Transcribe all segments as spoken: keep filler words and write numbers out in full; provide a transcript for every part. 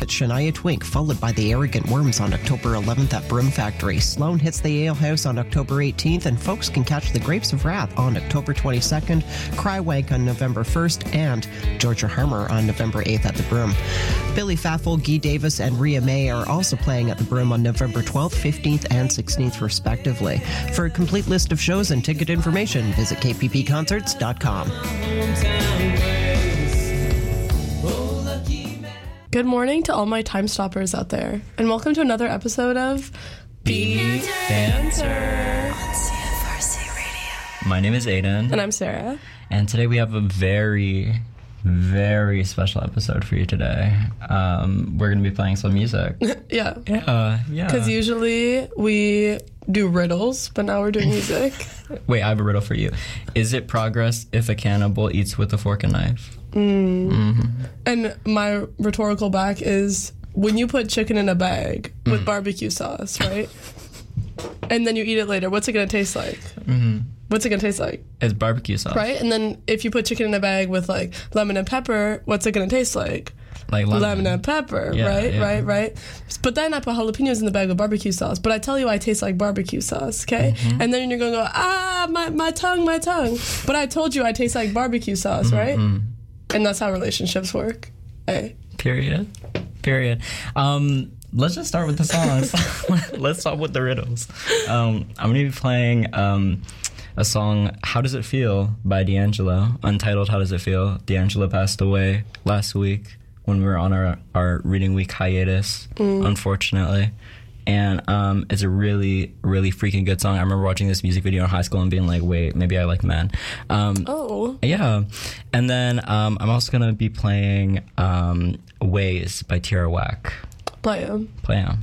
at Shania Twink, followed by the Arrogant Worms on October eleventh at Broom Factory. Sloan hits the Ale House on October eighteenth, and folks can catch the Grapes of Wrath on October twenty-second, Crywank on November first, and Georgia Harmer on November eighth at the Broom. Billy Faffel, Guy Davis, and Rhea May are also playing at the Broom on November twelfth, fifteenth, and sixteenth, respectively. For a complete list of shows and ticket information, visit k p p concerts dot com. Good morning to all my time stoppers out there, and welcome to another episode of Beat Banter on C F R C Radio. My name is Aiden. And I'm Sarah. And today we have a very, very special episode for you today. Um, we're going to be playing some music. yeah. Yeah, yeah. Because usually we do riddles, but now we're doing music. Wait, I have a riddle for you. Is it progress if a cannibal eats with a fork and knife? Mm. Mm-hmm. And my rhetorical back is, when you put chicken in a bag with mm. barbecue sauce, right? And then you eat it later, what's it going to taste like? Mm-hmm. What's it going to taste like? It's barbecue sauce. Right? And then if you put chicken in a bag with, like, lemon and pepper, what's it going to taste like? Like lemon. Lemon and pepper, yeah, right? Yeah. Right, right? But then I put jalapenos in the bag with barbecue sauce. But I tell you I taste like barbecue sauce, okay? Mm-hmm. And then you're going to go, ah, my, my tongue, my tongue. But I told you I taste like barbecue sauce, right? Mm-hmm. And that's how relationships work. Hey. Period. Period. Um, let's just start with the songs. Let's start with the riddles. Um, I'm going to be playing um, a song, How Does It Feel, by D'Angelo. Untitled, How Does It Feel? D'Angelo passed away last week when we were on our, our reading week hiatus, mm. unfortunately. And um, it's a really, really freaking good song. I remember watching this music video in high school and being like, wait, maybe I like men. Um, oh. Yeah. And then um, I'm also going to be playing um, Ways by Tierra Whack. Play him. Play him.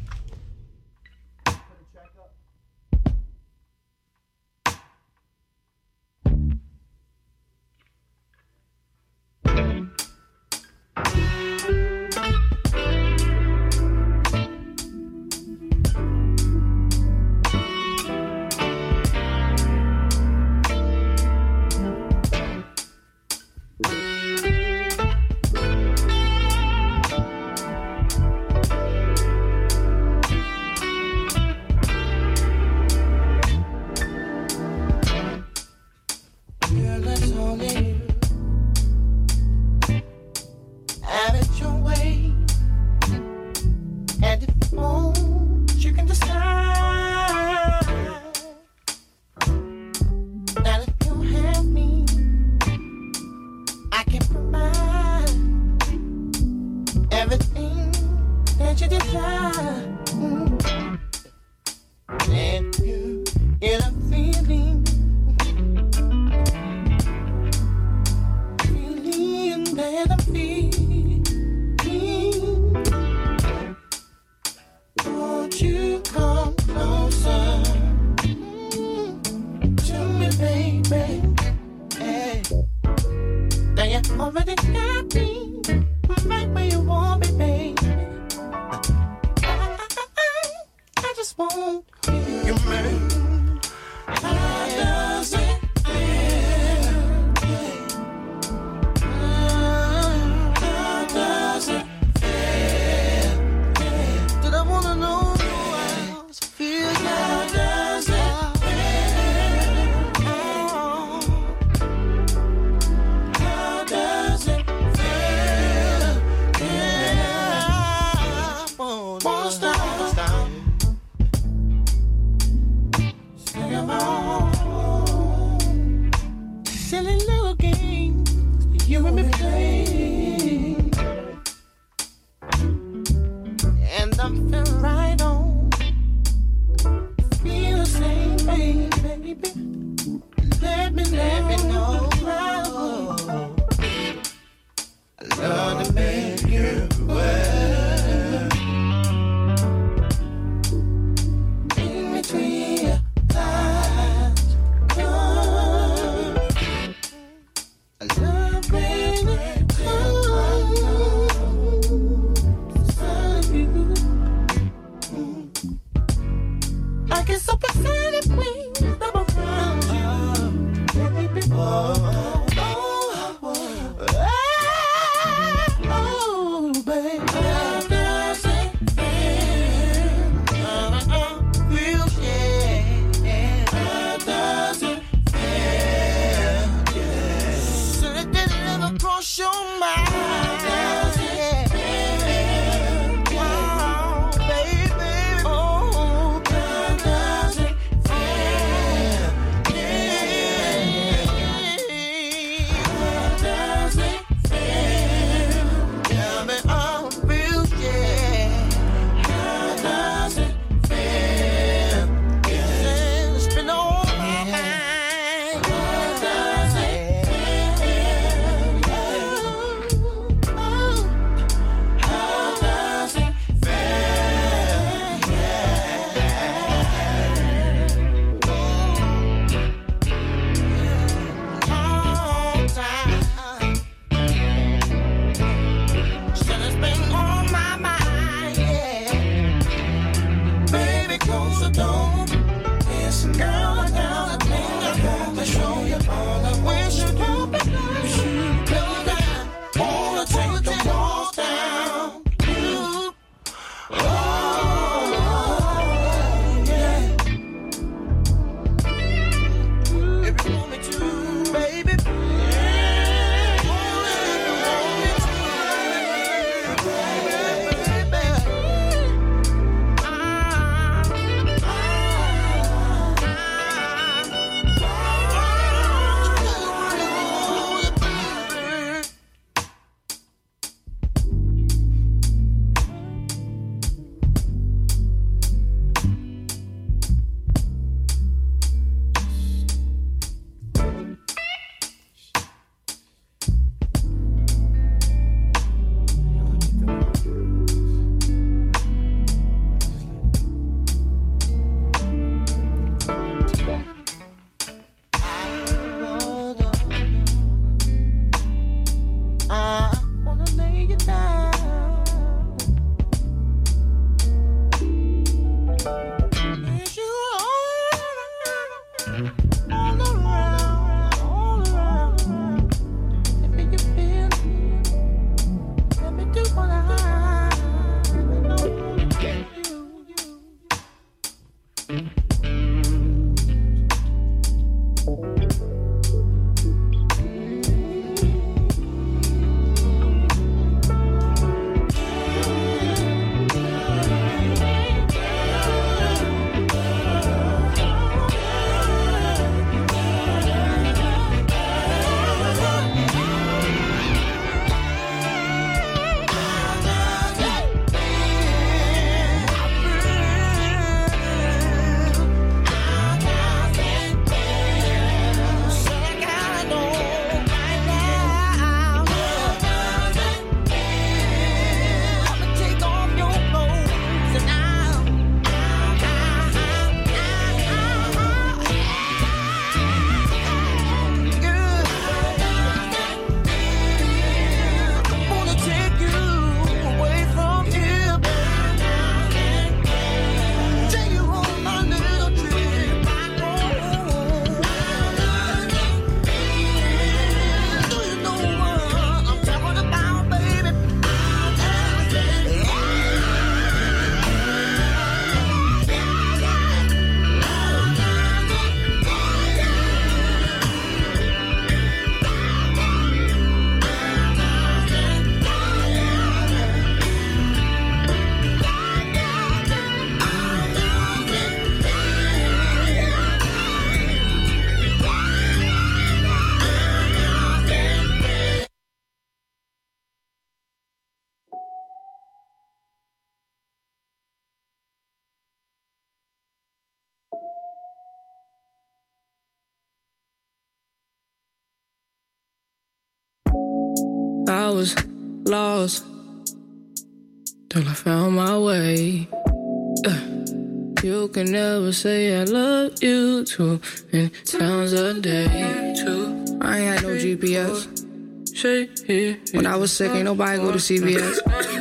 I was lost till I found my way. Uh, you can never say I love you too many times a day. Too. I ain't had no G P S. When I was sick, ain't nobody go to C V S.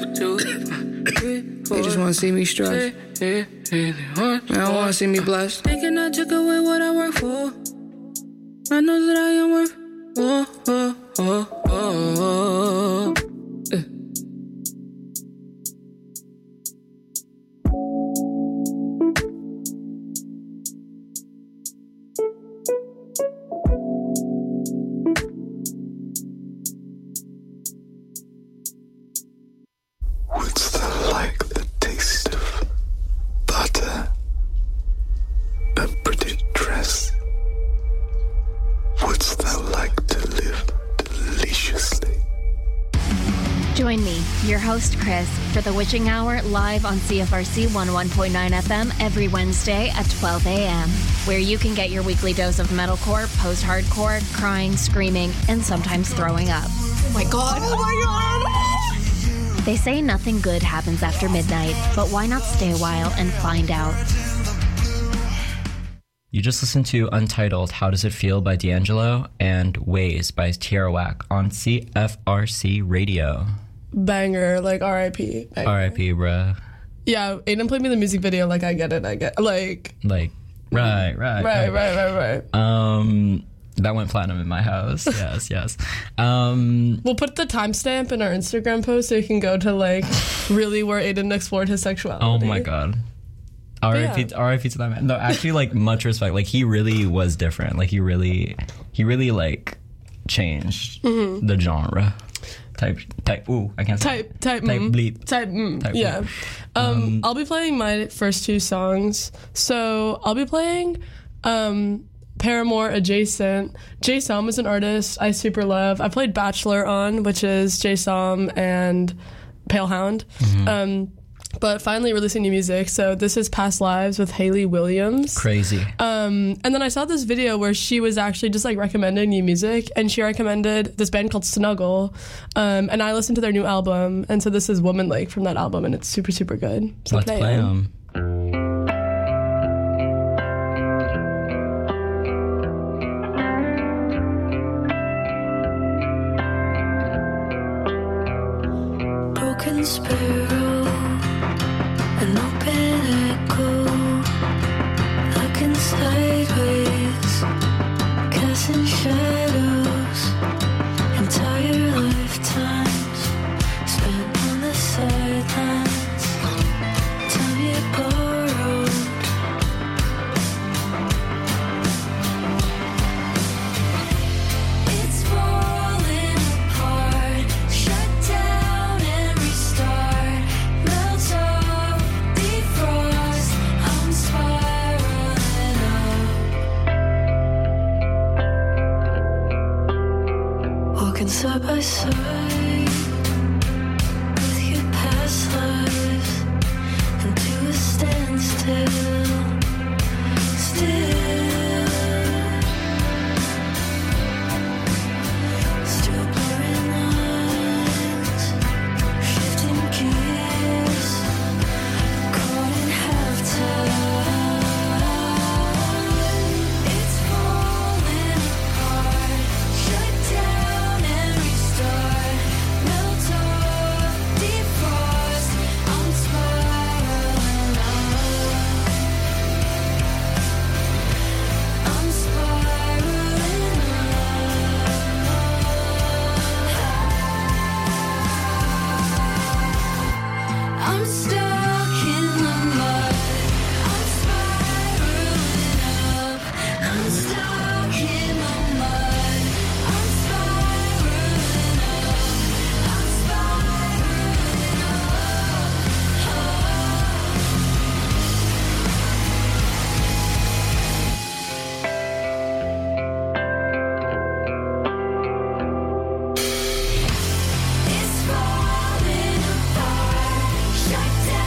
They just wanna see me stressed. They don't wanna see me blessed. Thinking I took away what I work for. I know that I am worth. Oh, oh, oh, oh, oh. Uh. What's that like, the taste of butter? A pretty dress? What's that like to live deliciously? Join me, your host Chris, for the Witching Hour live on C F R C one oh one point nine F M every Wednesday at twelve a.m., where you can get your weekly dose of metalcore, post-hardcore, crying, screaming, and sometimes throwing up. Oh my god, oh my god! They say nothing good happens after midnight, but why not stay a while and find out? You just listened to Untitled, How Does It Feel by D'Angelo and Ways by Tierra Whack on C F R C Radio. Banger, like R I P. Banger. R I P, bruh. Yeah, Aiden played me the music video, like, I get it, I get like... Like, right, right, Right, right, right, right. Um... That went platinum in my house. Yes, yes. Um, we'll put the timestamp in our Instagram post so you can go to, like, really where Aiden explored his sexuality. Oh, my God. R I P yeah. R I P to that man. No, actually, like, much respect. Like, he really was different. Like, he really, he really, like, changed mm-hmm. the genre. Type, type, ooh, I can't say Type, type, type mm, bleep. Type, mm, type yeah. bleep. Um, Um, I'll be playing my first two songs. So I'll be playing um, Paramore Adjacent. Jay Som is an artist I super love. I played Bachelor on, which is Jay Som and Pale Hound. Mm-hmm. Um, but finally releasing new music. So this is Past Lives with Hayley Williams. Crazy. Um, and then I saw this video where she was actually just like recommending new music, and she recommended this band called Snuggle. Um, and I listened to their new album, and so this is Woman Lake from that album, and it's super, super good. So Let's play them. Broken sparrow, an open echo, looking sideways, casting shadows, entire lifetimes spent on the sidelines, time you borrowed. It's falling apart, shut down and restart, melt off, defrost, I'm spiraling up. Walking side by side with your past lives into a standstill, still. Still blurring lines, shifting gears, caught in halftime. It's falling apart, shut down and restart, melt off, defrost, I'm spiraling up. I'm spiraling up. I'm stuck in the mud. I'm spiraling up. I'm stuck in the mud. I'm spiraling up. I'm spiraling up. It's falling apart, shut down.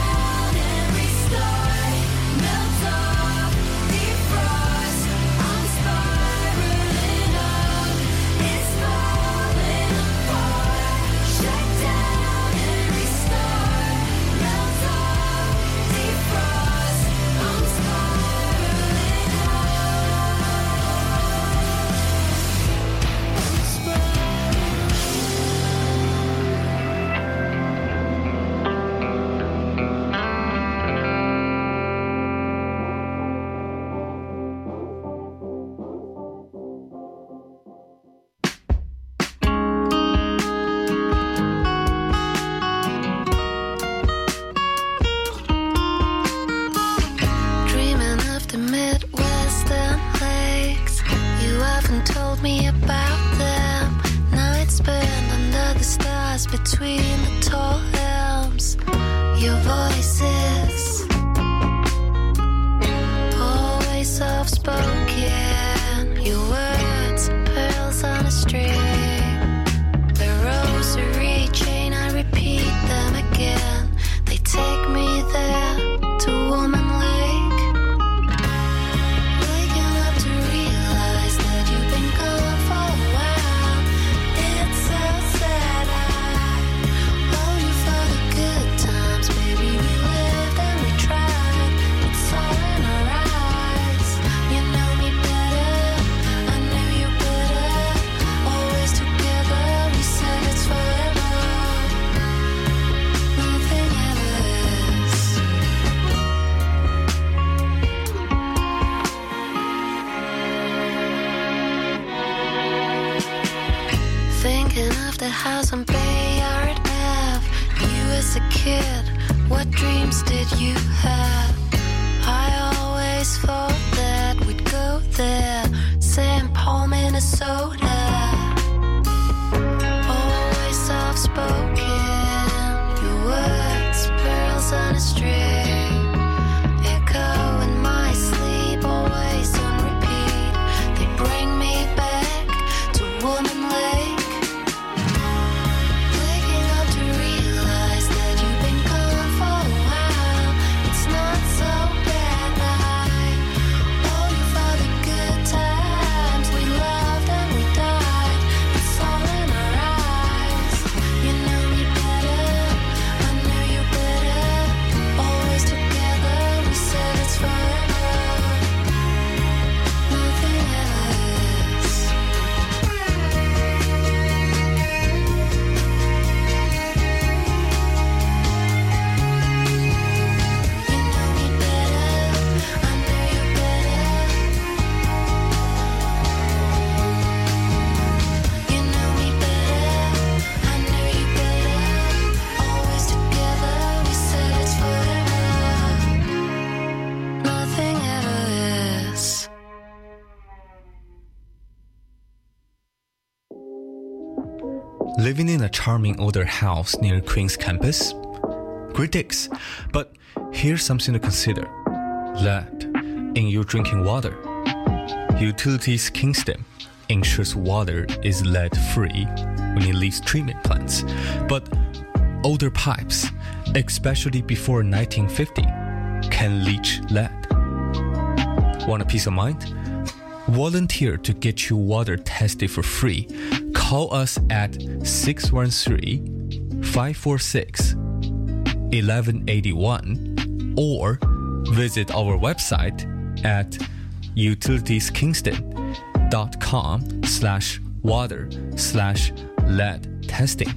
house on Bayard Ave. You as a kid, what dreams did you have? I always thought that we'd go there. Saint Paul, Minnesota. Always soft-spoken. Your words, pearls on a string. Echo in my sleep, always on repeat. They bring me back to Woman Lake. Waking up to realize that you've been gone for a while. It's not so bad. I owe you for the good times. We loved and we died. It's all in our eyes. You knew me better. I knew you better. Always together. We said it's forever. Nothing else. You knew me better. I knew you better. You knew me better. I knew you better. Always together. We said it's forever. Nothing ever is. Living in a charming older house near Queen's campus? Great digs, but here's something to consider. Lead in your drinking water. Utilities Kingston ensures water is lead-free when it leaves treatment plants, but older pipes, especially before nineteen fifty, can leach lead. Want a peace of mind? Volunteer to get your water tested for free. Call us at six one three, five four six, one one eight one or visit our website at utilitieskingston.com slash water slash lead testing.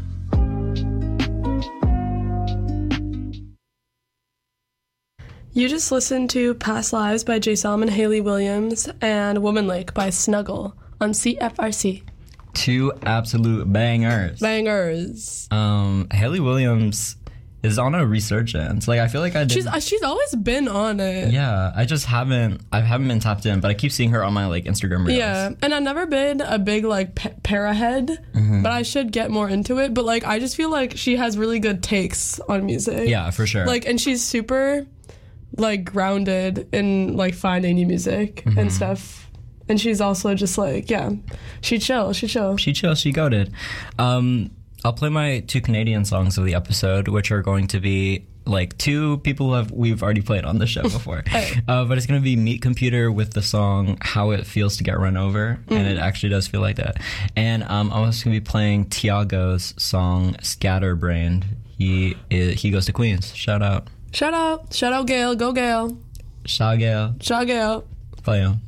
You just listened to Past Lives by Jay Solomon, Haley Williams, and Woman Lake by Snuggle on C F R C. Two absolute bangers. Bangers. Um, Haley Williams is on a resurgence. Like, I feel like I did. She's uh, she's always been on it. Yeah, I just haven't. I haven't been tapped in, but I keep seeing her on my like Instagram reels. Yeah, and I've never been a big like pa- para head, Mm-hmm. but I should get more into it. But like, I just feel like she has really good takes on music. Yeah, for sure. Like, and she's super like grounded in like finding new music Mm-hmm. and stuff. And she's also just like, yeah, she chill, she chill. She chill, she goated. Um, I'll play my two Canadian songs of the episode, which are going to be like two people who have we've already played on the show before. Hey. uh, but it's going to be Meat Computer with the song How It Feels to Get Run Over, Mm-hmm. and it actually does feel like that. And um, I'm also going to be playing Tiago's song Scatterbrained. He is, he goes to Queens. Shout out. Shout out, shout out, Gail, go Gail, Shout out. shout Gail. Play him.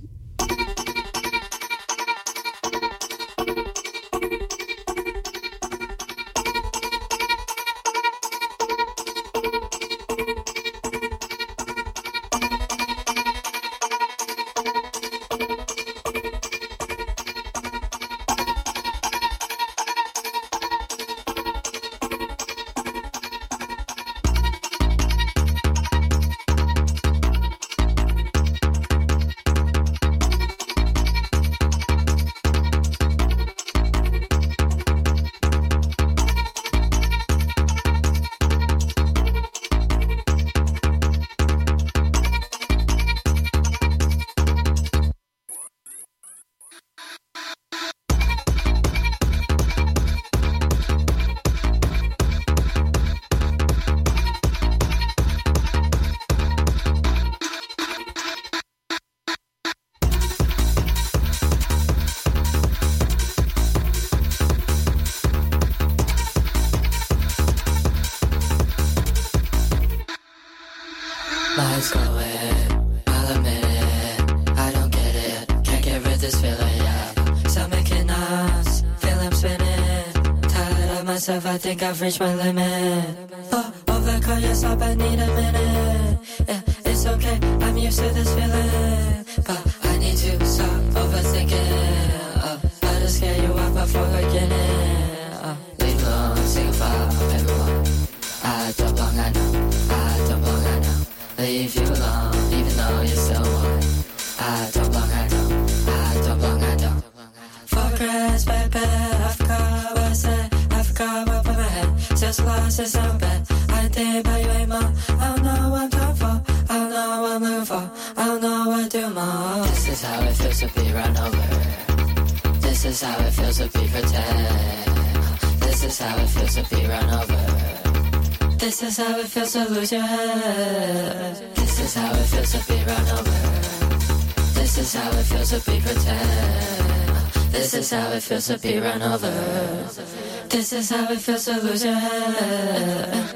Lights going, I'll admit it. I don't get it, can't get rid of this feeling, yeah. Stomach in knots, feel I'm spinning. Tired of myself, I think I've reached my limit. Oh, overcome yourself, I need a minute. Yeah, it's okay, I'm used to this feeling. But I need to stop overthinking. Oh, I'll just scare you up before beginning. Oh. I know, I don't belong, I know. Leave you alone, even though you're still one. I don't belong, I know, I don't belong, I don't. Focus, baby, I forgot what I said, I forgot what put my head. Just lost it so bad. I think about you anymore. I don't know what I'm talking for. I don't know what I'm looking for. I don't know what to do more. This is how it feels to be run over. This is how it feels to be pretend. This is how it feels to be run over. This is how it feels to lose your head. This is how it feels to be run over. This is how it feels to be pretend. This is how it feels to be run over. This is how it feels to lose your head.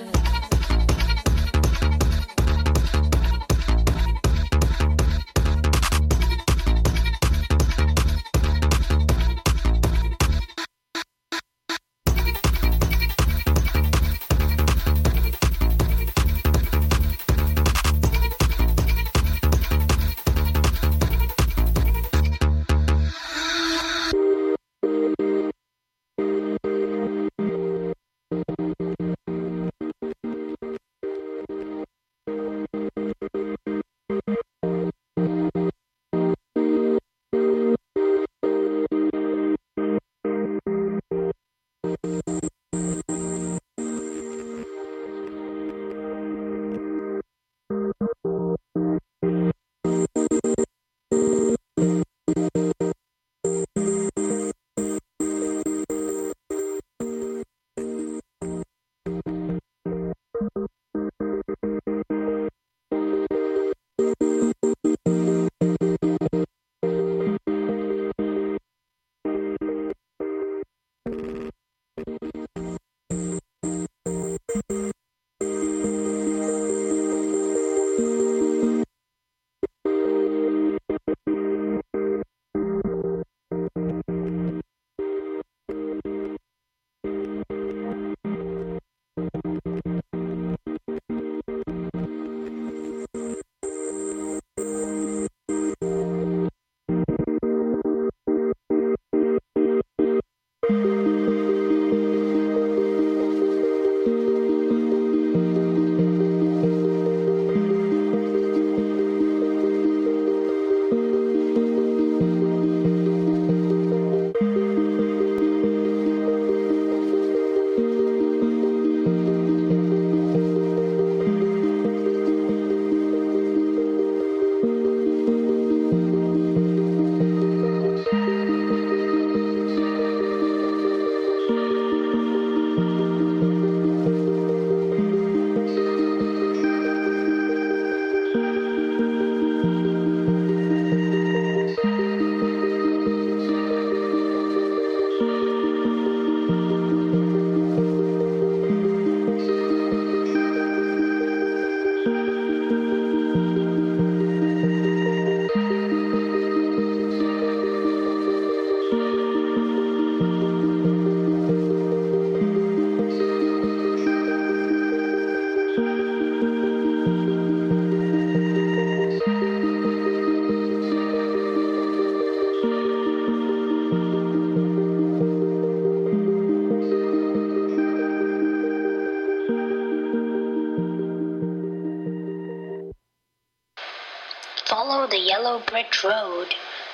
Follow the yellow brick road.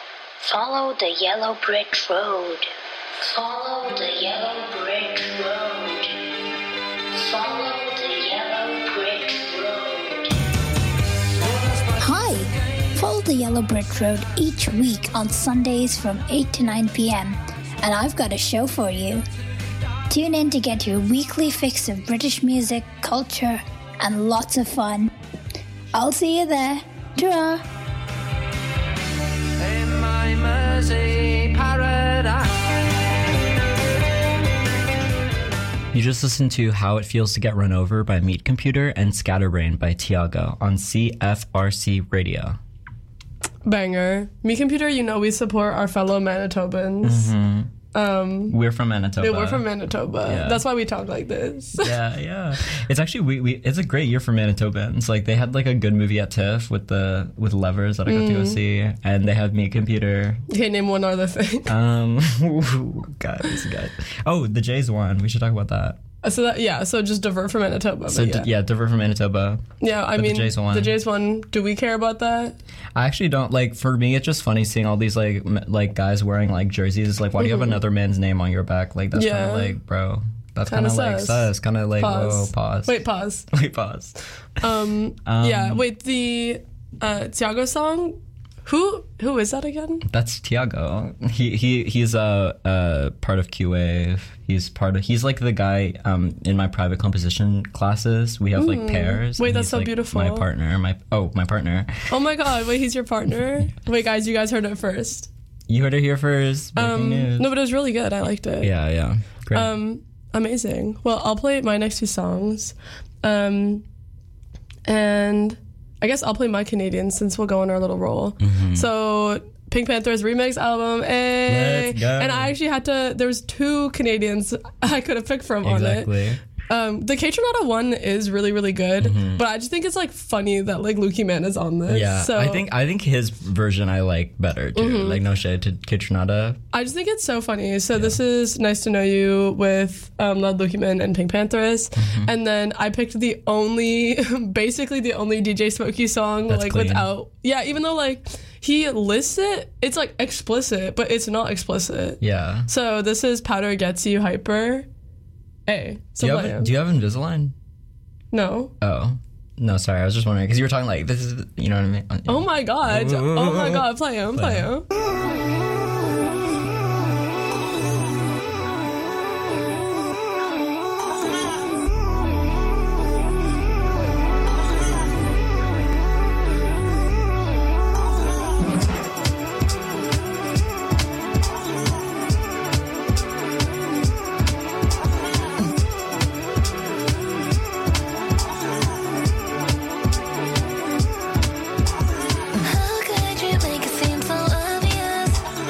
Follow the yellow brick road. Follow the yellow brick road. Follow the yellow brick road. Hi! Follow the yellow brick road each week on Sundays from eight to nine p.m. And I've got a show for you. Tune in to get your weekly fix of British music, culture, and lots of fun. I'll see you there. Ta-ra! In my Mersey paradise. You just listened to How It Feels to Get Run Over by Meat Computer and Scatterbrain by Tiago on C F R C Radio. Banger. Me Computer, you know we support our fellow Manitobans. Mm-hmm. Um, we're from Manitoba. Yeah, we're from Manitoba. Yeah. That's why we talk like this. yeah, yeah. It's actually we, we it's a great year for Manitobans. Like they had like a good movie at TIFF with the with Levers that I got Mm. to go see, and they have Meat Computer. Okay, name one other thing. Um, guys, guys. Oh, the Jays won. We should talk about that. Uh, So that, yeah, so just divert from Manitoba. So but d- yeah. yeah, divert from Manitoba. Yeah, I But the mean, Jays won. The Jays won. Do we care about that? I actually don't like. For me, it's just funny seeing all these like m- like guys wearing like jerseys. It's like, why do you have another man's name on your back? Like that's kind Mm-hmm. Yeah. of like, bro. That's kind Kinda of like sus. sus. Kind of like, Pause. whoa, pause. Wait, pause. Wait, pause. Um, Um, yeah, wait, the uh, Tiago song, who who is that again? That's Tiago. He he he's a uh, part of Q Wave. He's part of. He's like the guy um, in my private composition classes. We have like pairs. Wait, and that's he's, so like, beautiful. My partner. My oh, my partner. Oh my god, wait, he's your partner? Wait, guys, you guys heard it first. You heard it here first. Breaking Um, news. no, but it was really good. I liked it. Yeah, yeah. Great. Um, amazing. Well, I'll play my next two songs. Um, and I guess I'll play my Canadian since we'll go on our little roll. Mm-hmm. So Pink Panther's remix album, eh. Let's go. And I actually had to, there was two Canadians I could have picked from on it. exactly. Um, the K-Tronada one is really, really good, Mm-hmm. but I just think it's like funny that like Lucky Man is on this. Yeah, so I think I think his version I like better too. Mm-hmm. Like no shade to Kitchenada. I just think it's so funny. So this is Nice to Know You with um, Lud Lukeman and Pink Panthers. Mm-hmm. And then I picked the only, basically the only D J Smokey song, That's like clean. without, yeah, even though like he lists it, it's like explicit, but it's not explicit. Yeah. So this is Powder Gets You Hyper. A. So Do you, play have, him. do you have Invisalign? No. Oh. No, sorry. I was just wondering because you were talking like this is, you know what I mean? Oh my god. Oh my god. Play him. Play him. How could you make it seem so obvious?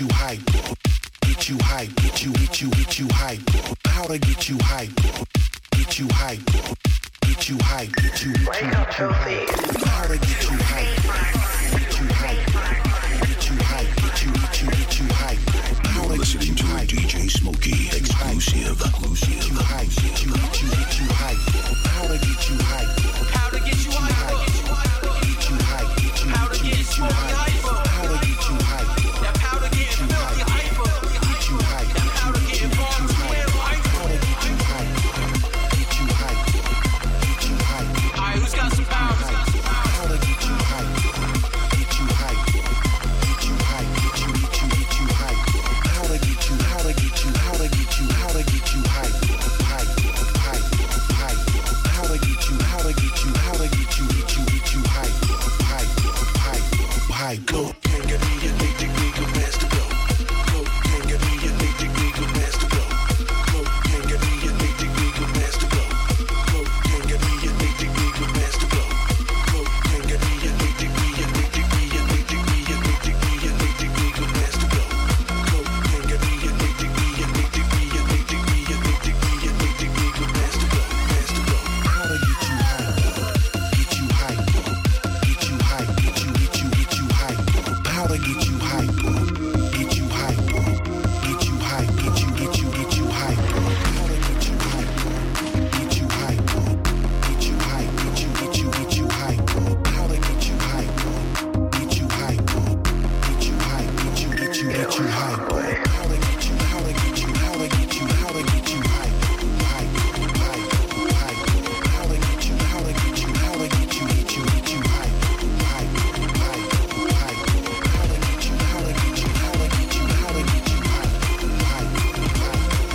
you hyper. Get you hype, get you, get you, get you hyper. How to get you hyper. Get you hyper. Get you hype, get you, get you, get you hyper. How to get you hyper. Get you hyper. Get you hype, get you, get you, get you hyper. You're listening to a D J Smokey exclusive. Exclusive. Get you hype, get you, get you, get you hyper. How to get you hyper. How to get you hyper. Get you hype, get you, How to get get you Smokey hyper. How to get you hyper. That powder getting filthy hyper. Get you hype, That powder getting bomb twin hyper. how to get you hype. Get you hype. Get you hype. Alright, who's got some power? Who's got some power? How to get you hype. Get you hype. Get you hype. Get you, get you, get you hype. How to get you, how to get you, how to get you, how to get you hype. Hype, hype, hype. How to get you, how to get you, how to get you, get you, get you hype. Hype, hype, hype. Go, can't get me an eight degree good master go. Go, can't get me an eight degree good master go. Go, can't get me an eight degree good master go. Go, can't get me an eight degree good master go. Go, can't get me an eight degree, an eight degree, an eight degree, an eight degree, an eight degree good master go. Go, can't get me an eight degree, an eight degree, an eight degree, an eight degree, an eight degree good master go. Master go. How to get you hype? Get you hype. Get you hype. Get you, get you, get you hype. How to get you hype? Get you hype. Get you hype. Get you, get you, get you hype. How to get you hype? Get you hype. Get you hype. Get you, get you, get you hype. How to get you hype? Get you hype. Get you hype. Get you, get you, get you hype. How to get you? How to get you? How to get you? How to get you hype? Hype, hype, hype. How to get you? How to get you? How to get you? Get you, get you hype. Hype, hype, hype. How to get you? How to get you? How to get you? How to get you hype? Hype, hype, hype.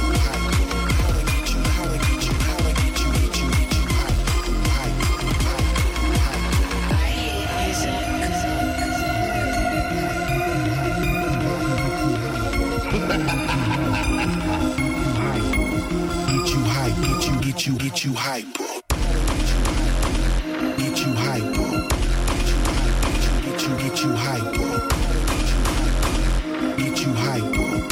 How to get you? How to get you? How to get you? Get you, get you hype. Get you hype, get you, get you, get you hype, bro. Get you hype, bro. Get you, get you hype, bro. Get you hype, bro.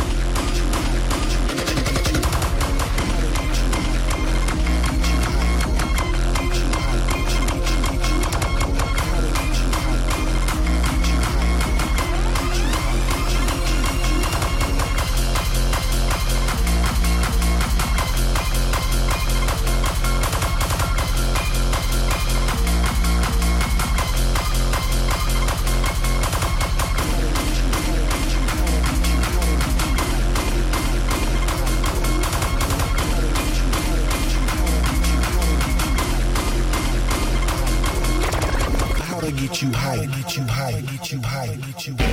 How to get you hype, get you hype, get you hype, get you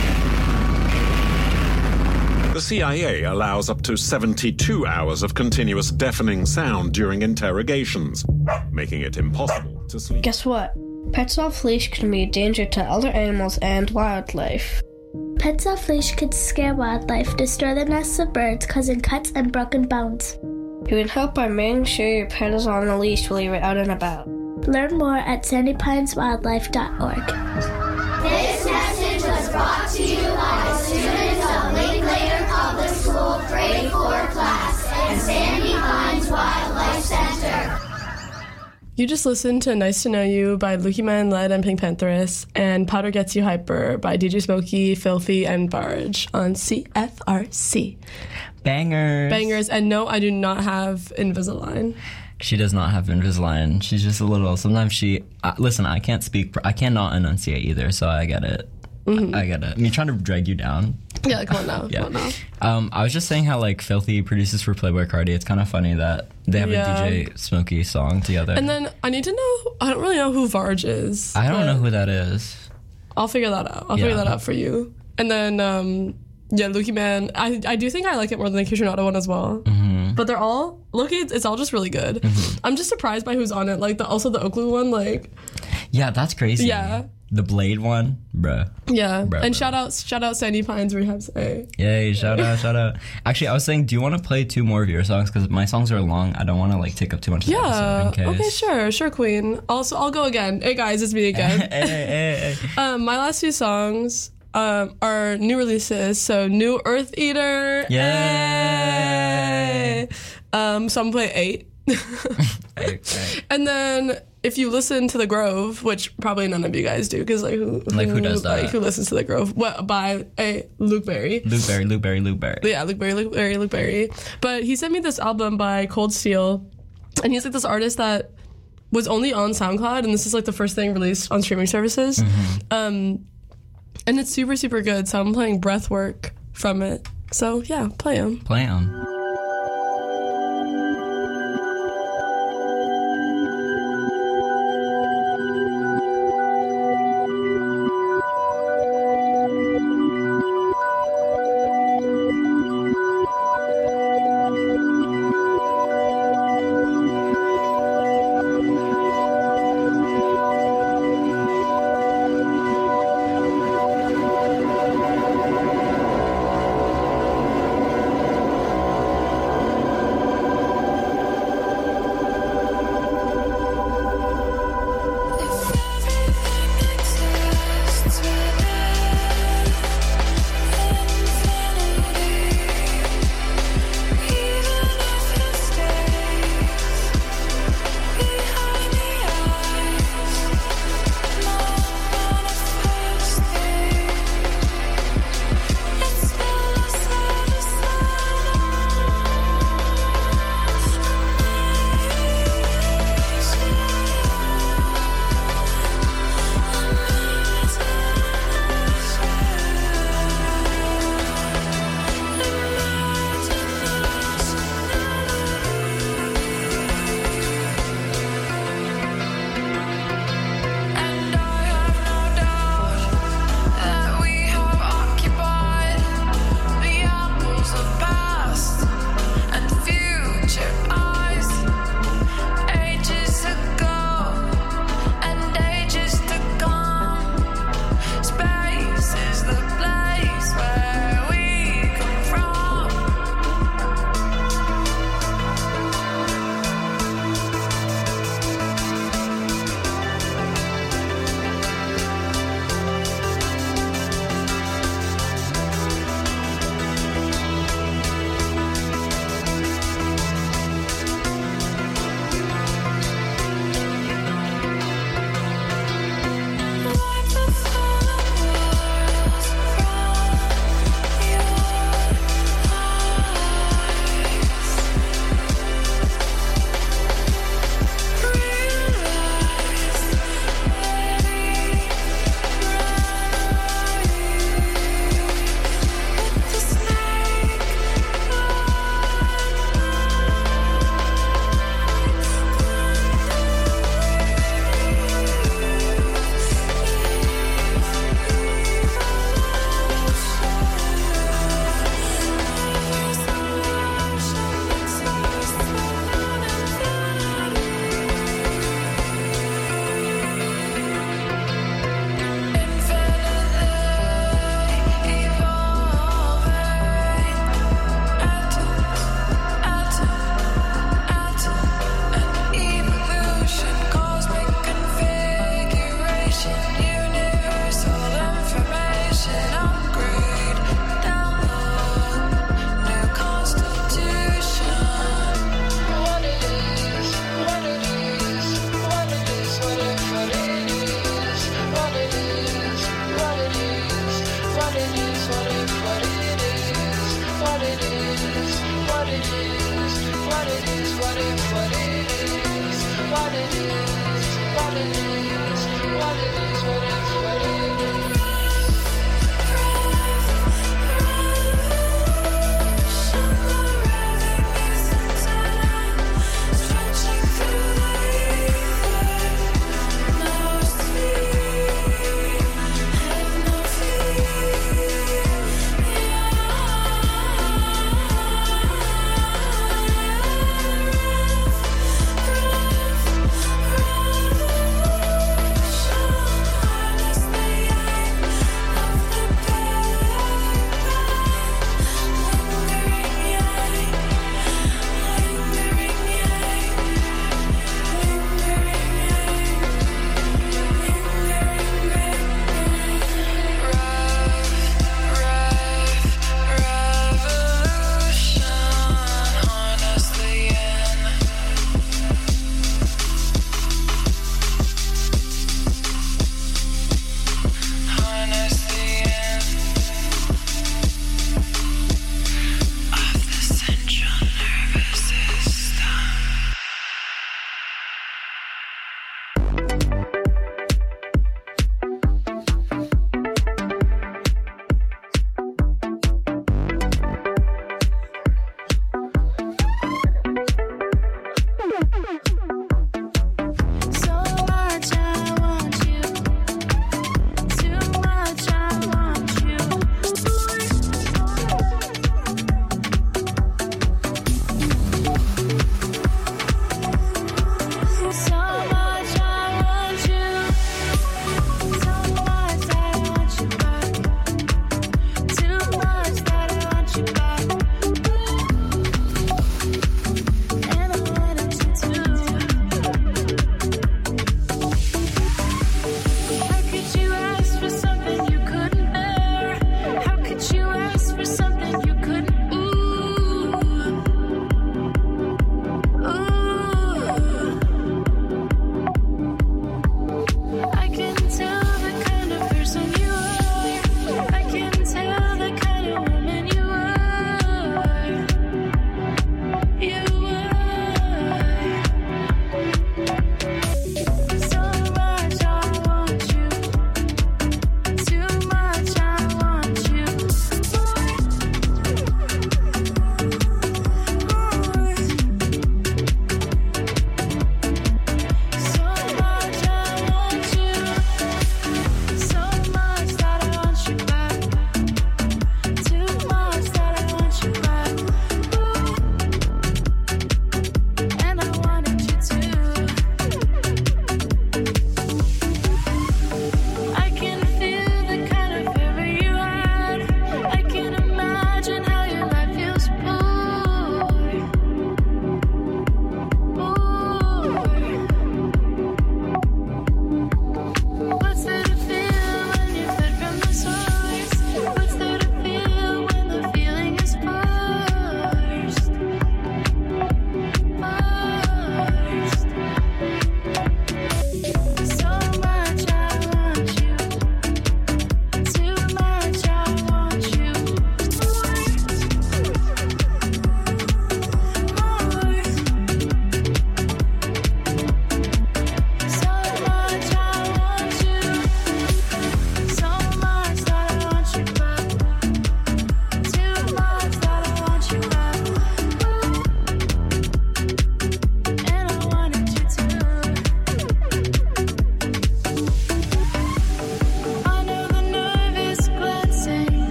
The C I A allows up to seventy-two hours of continuous deafening sound during interrogations, making it impossible to sleep. Guess what? Pets off leash can be a danger to other animals and wildlife. Pets off leash could scare wildlife, destroy the nests of birds, causing cuts and broken bones. You can help by making sure your pet is on a leash while you're out and about. Learn more at sandy pines wildlife dot org. This message was brought to you by the students of Linklater Public School Grade four class and Sandy Pines Wildlife Center. You just listened to Nice to Know You by Lucky Man, Led, and Pink Pantheress, and Powder Gets You Hyper by D J Smokey, Filthy, and Barge on C F R C. Bangers. Bangers. And no, I do not have Invisalign. She does not have Invisalign. She's just a little. Sometimes she. Uh, listen, I can't speak. I cannot enunciate either, so I get it. Mm-hmm. I get it. I'm trying to drag you down. Yeah, come on now. yeah. Come on now. Um, I was just saying how like Filthy produces for Playboy Cardi. It's kind of funny that they have Yeah. a D J Smokey song together. And then I need to know. I don't really know who Varge is. I don't but know who that is. I'll figure that out. I'll Yeah. figure that out for you. And then, um, yeah, Lucky Man. I I do think I like it more than the Kishinato one as well. Mm-hmm. But they're all Loki. It's, it's all just really good. Mm-hmm. I'm just surprised by who's on it. Like the also the Oakley one. Like Yeah, that's crazy. Yeah. The Blade one, bruh. yeah. Bruh, and bruh. shout out shout out Sandy Pines Rehab Say. Yay! Shout out! Shout out! Actually, I was saying, do you want to play two more of your songs? Because my songs are long. I don't want to like take up too much of the Yeah. episode in case. Okay. Sure. Sure. Queen. Also, I'll go again. Hey guys, it's me again. hey, hey, hey, hey. Um, my last few songs. um, our new releases. So New Earth Eater. Yay! Um, so I'm gonna play eight. Okay. And then if you listen to The Grove, which probably none of you guys do, because like who, Like, who does that? Like who listens to The Grove? What by a Luke Berry? Luke Berry, Luke Berry, Luke Berry. Yeah, Luke Berry, Luke Berry, Luke Berry. But he sent me this album by Cold Steel, and he's like this artist that was only on SoundCloud, and this is like the first thing released on streaming services. Mm-hmm. Um, and it's super, super good. So I'm playing Breathwork from it. So yeah, play him. Play him.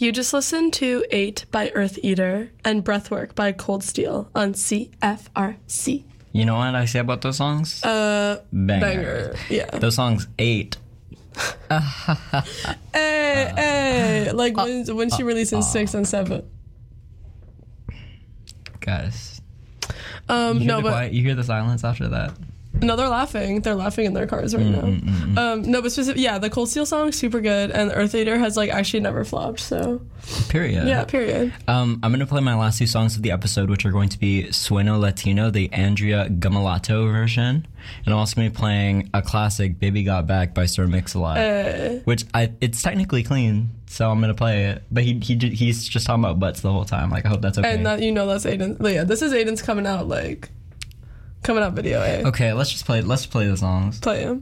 You just listened to eight by Earth Eater and Breathwork by Cold Steel on C F R C. You know what I say about those songs? Uh, Banger. banger. Yeah. Those songs eight. Hey, hey. Like when, when she released in six and seven. Guys. Um, You hear, no, the but quiet, you hear the silence after that? no, they're laughing. They're laughing in their cars right Mm, mm, now. Um, no, but specific, yeah, the Cold Steel song super good, and Earth Eater has like actually never flopped. So Period. yeah, period. Um, I'm going to play my last two songs of the episode, which are going to be Sueno Latino, the Andrea Gumalato version, and I'm also going to be playing a classic, Baby Got Back by Sir Mix-a-Lot, Uh, which I it's technically clean, so I'm going to play it. But he, he j- he's just talking about butts the whole time. Like, I hope that's okay. And that you know that's Aiden. Yeah, this is Aiden's coming out like coming out video. Eh? Okay, let's just play. Let's play the songs. Play him.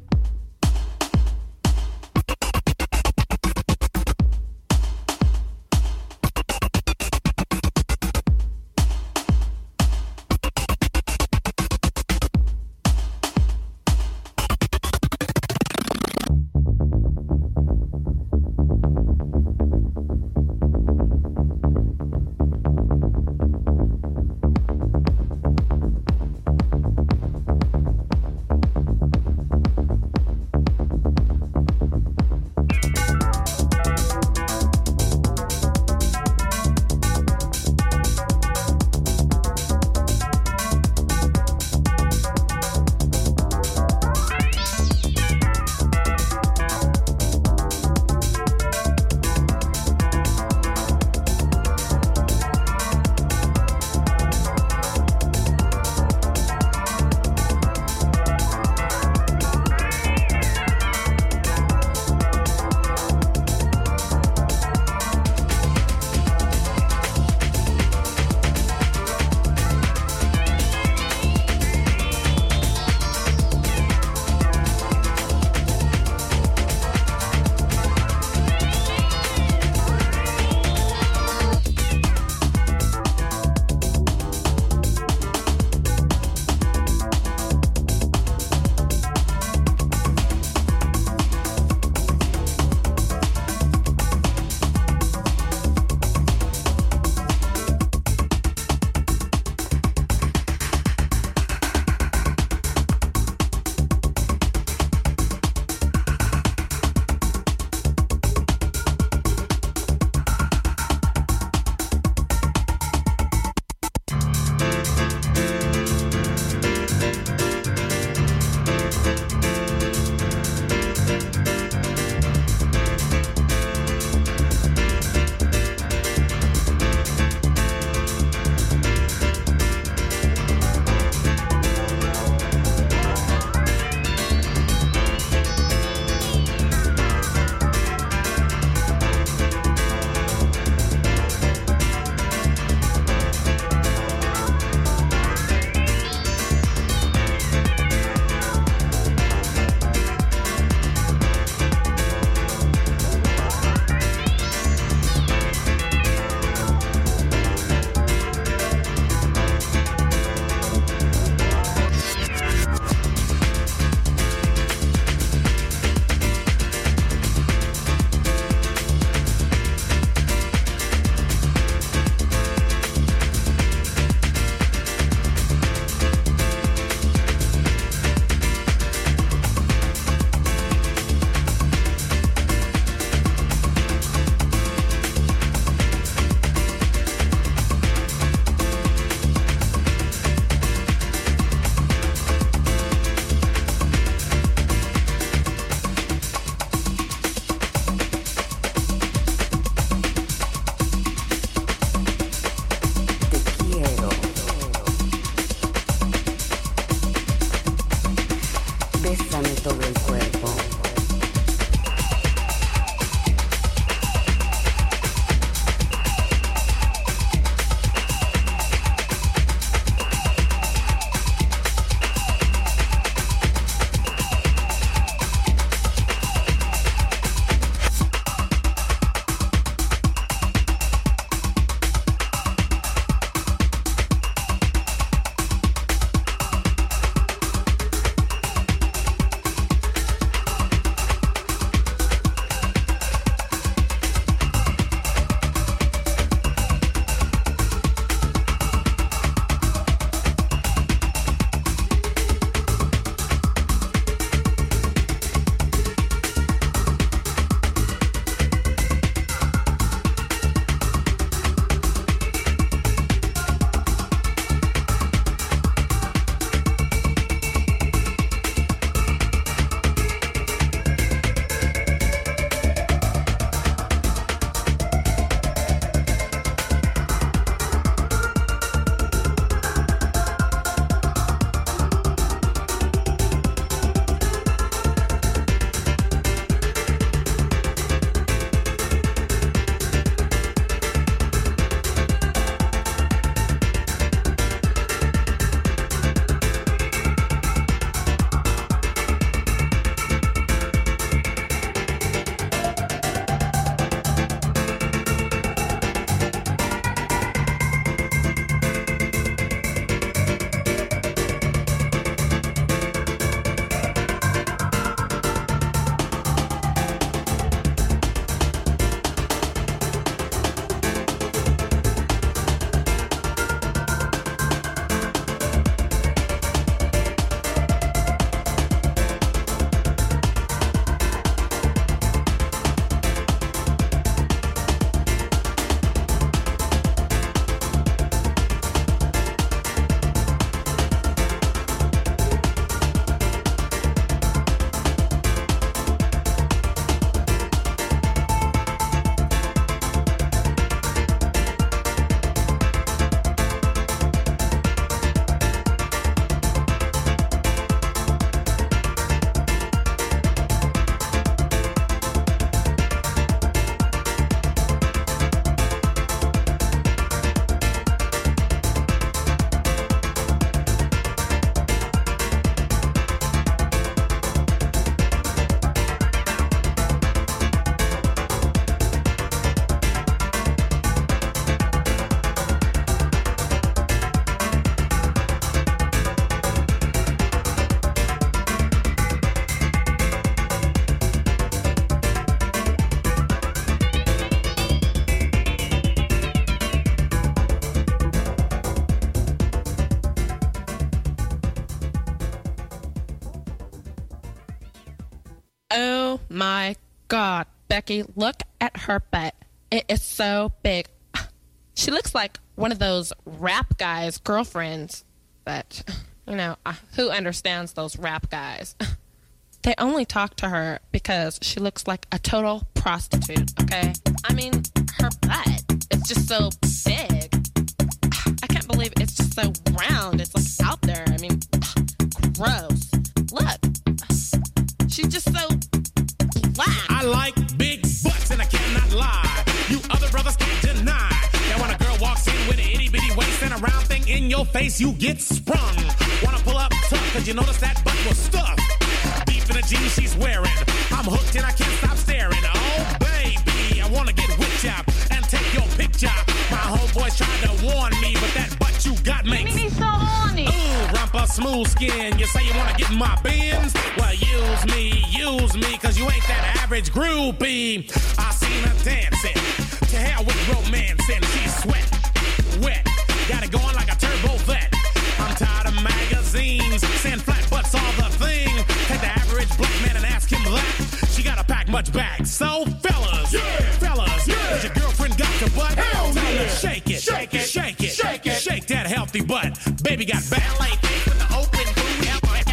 Oh my God, Becky, look at her butt. It is so big. She looks like one of those rap guys' girlfriends, but, you know, uh, who understands those rap guys? They only talk to her because she looks like a total prostitute, okay? I mean, her butt is just so big. I can't believe it's just so round. It's like out there. I mean, gross. Look, she's just so black. I like big butts and I cannot lie. You other brothers can't deny that when a girl walks in with an itty bitty waist and a round thing in your face, you get sprung. Wanna pull up tough cause you notice that butt was stuffed deep in the jeans she's wearing. I'm hooked and I can't stop staring. Oh baby, I wanna get whipped up and take your picture. My homeboys tried to warn me, but that butt you got makes me so horny. Ooh, rumpa smooth skin. You say you wanna get in my bins? Well, use me, use me, cause you ain't that average groupie. I seen her dancing. To hell with romancing. She's sweat, wet, got it going like a turbo vet. I'm tired of magazines saying flat butts all the thing. Take the average black man and ask him that. She gotta pack much back. So fellas, yeah. fellas, yeah. Has your girlfriend got your butt? Hell Tell yeah. her shake it, shake it, shake it, shake it, shake that healthy butt. Baby got back. L A with the open booty.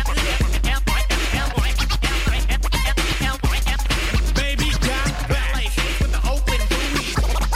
Baby got back. L A with the open booty.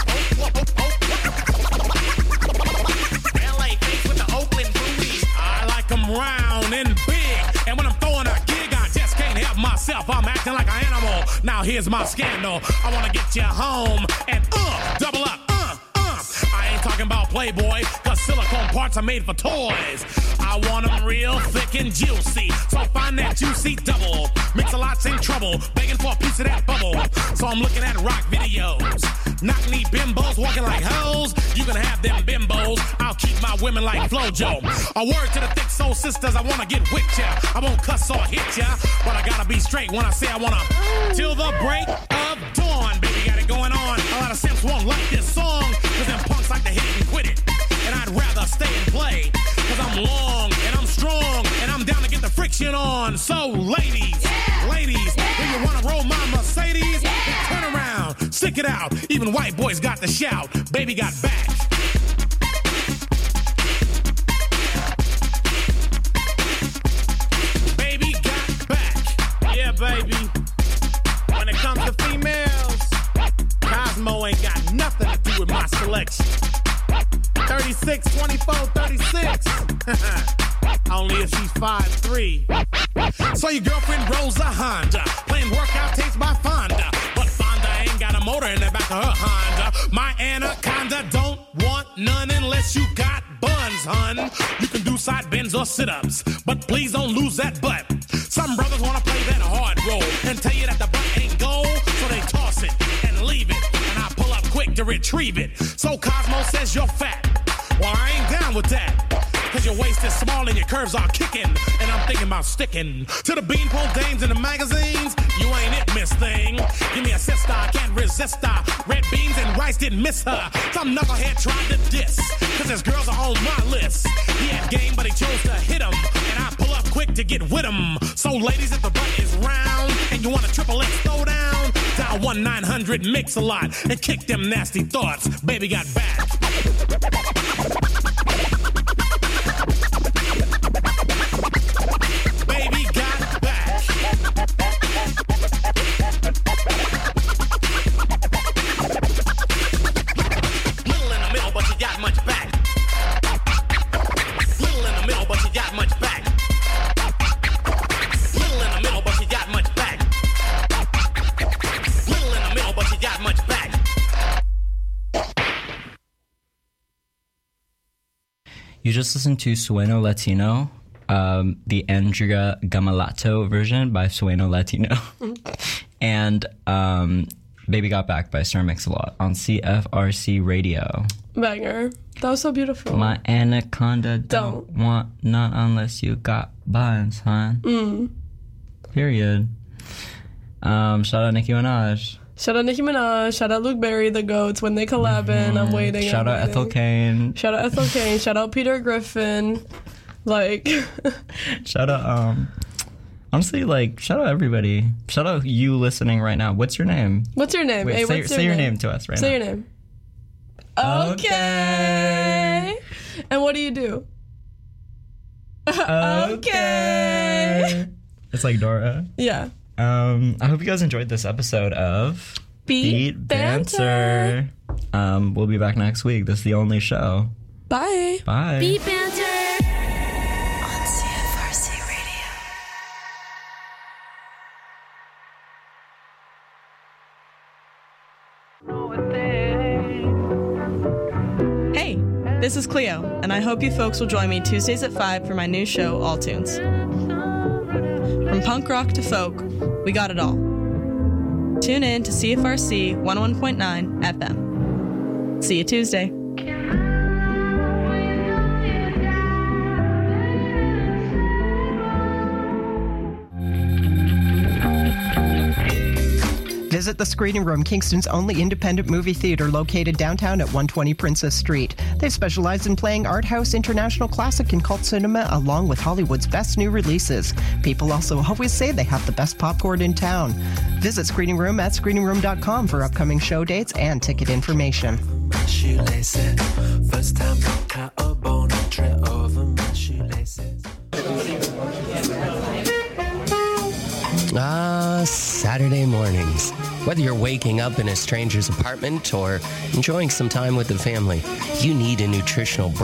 L A with the open booty. I like them round and big, and when I'm throwing a gig, I just can't help myself. I'm acting like an animal. Now here's my scandal. I wanna get you home and uh, double up, uh, uh. I ain't talking about Playboy, cause silicone parts are made for toys. I want them real thick and juicy, so find that juicy double. Mix-a-lot's in trouble, begging for a piece of that bubble. So I'm looking at rock videos. Knock-knee bimbos walking like hoes. You can have them bimbos. I'll keep my women like Flojo. A word to the thick soul sisters, I wanna get with ya. I won't cuss or hit ya, but I gotta be straight when I say I wanna. Till the break of dawn, baby, got it going on. A lot of simps won't like this song, cause them punks like to hit it and quit it. And I'd rather stay and play, cause I'm long and I'm strong and I'm down to get the friction on. So ladies, yeah. ladies, yeah. do you wanna roll my Mercedes? Yeah. Then turn around, stick it out. Even white boys got the shout. Baby got back. Baby got back. Yeah, baby. When it comes to females, Cosmo ain't got nothing to do with my selection. thirty-six, twenty-four, thirty-six. Only if she's five three. So your girlfriend rolls a Honda, playing workout tapes by Fonda. But Fonda ain't got a motor in the back of her Honda. My Anaconda don't want none unless you got buns, hun. You can do side bends or sit-ups, but please don't lose that butt. Some brothers wanna play that hard role and tell you that the butt ain't gold, so they toss it and leave it, and I pull up quick to retrieve it. So Cosmo says you're fat. Well, I ain't down with that, cause your waist is small and your curves are kicking, and I'm thinking about sticking to the beanpole dames in the magazines. You ain't it, miss thing. Give me a sister, I can't resist her. Red beans and rice didn't miss her. Some knucklehead tried to diss, cause his girls are on my list. He had game, but he chose to hit him, and I pull up quick to get with him. So ladies, if the butt is round and you want a triple X throw down, dial one nine hundred mix a lot and kick them nasty thoughts. Baby got back. Baby got back. Little in the middle, but she got much back. Little in the middle, but she got much back. Little in the middle, but she got much back. Little in the middle, but she got much back. You just listened to Sueno Latino, um, the Andrea Gamalato version by Sueno Latino, and um, Baby Got Back by Sir Mix-a-Lot on C F R C Radio. Banger. That was so beautiful. My anaconda don't, don't want none unless you got buns, hon. Mm. Period. Um, shout out Nicki Minaj. Shout out Nicki Minaj. Shout out Luke Berry, the GOATs. When they collabing, mm-hmm. I'm waiting. Shout I'm out waiting. Ethel Cain. Shout out Ethel Cain. Shout out Peter Griffin. Like. Shout out um, Honestly, like, shout out everybody. Shout out you listening right now. What's your name? What's your name? Wait, hey, say, what's say your, your name? name to us right say now. your name. Okay. And what do you do? Okay. It's like Dora. Yeah. Um, I hope you guys enjoyed this episode of Beat Banter. Um, we'll be back next week. This is the only show. Bye. Bye. Beat Banter on C F R C Radio. Hey, this is Cleo, and I hope you folks will join me Tuesdays at five for my new show, All Tunes. From punk rock to folk, we got it all. Tune in to C F R C one oh one point nine F M. See you Tuesday. Visit the Screening Room, Kingston's only independent movie theater located downtown at one twenty Princess Street. They specialize in playing art house, international classic, and cult cinema, along with Hollywood's best new releases. People also always say they have the best popcorn in town. Visit Screening Room at screening room dot com for upcoming show dates and ticket information. First time caught a bone and trip over my shoelaces. Ah, Saturday mornings. Whether you're waking up in a stranger's apartment or enjoying some time with the family, you need a nutritional